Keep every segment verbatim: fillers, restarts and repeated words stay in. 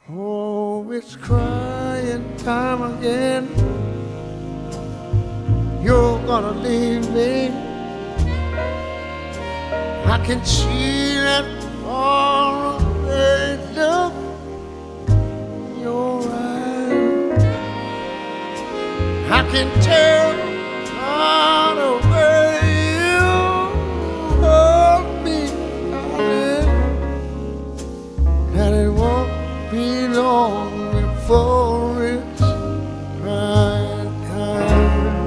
Oh, it's crying time again. You're gonna leave me. I can see that far away look in your eyes. I can tell by the way you hold me, darling, that it won't be long before it's right time.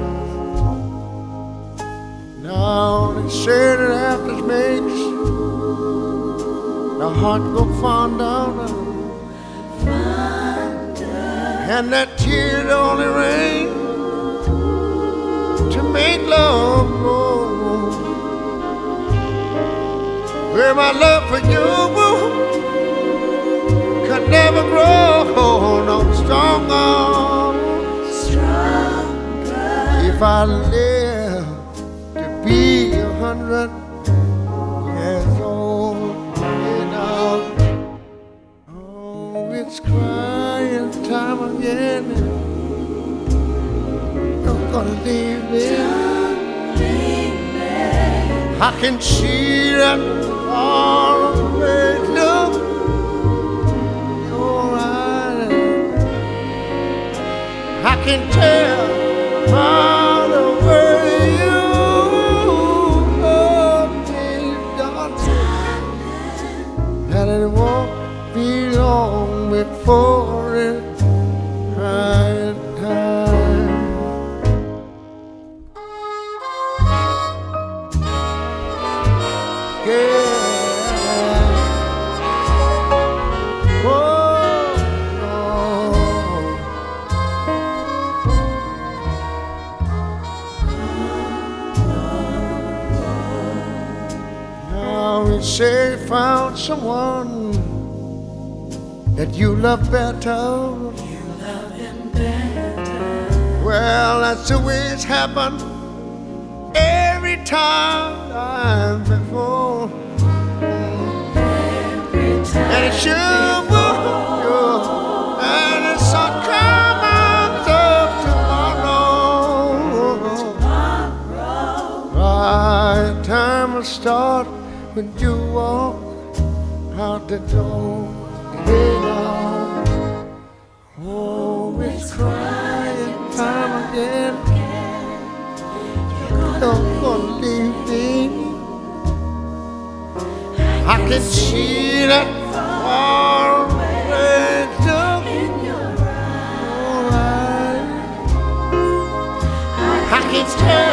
Now they say that after makes the heart go fonder, and that tears only rain to make love grow. Where my love for you could never grow no stronger, stronger. If I live to be a hundred years old, you know. Oh, it's crying time again. You're gonna leave me. I can see that far away look in your eyes. I can tell by the way you hold me, darling, that it won't be long before it's right time. Yeah. Oh, no. Now we say found someone that you love better. You love him better. Well, that's the way it's happened every time I've before. Every time. And it sure will, and it's all coming up tomorrow. Tomorrow. Right time will start when you walk out the door. Hey, now. Oh, it's crying time again. You're gonna leave me. I can see that far away look In your in your eyes. eyes, I can tell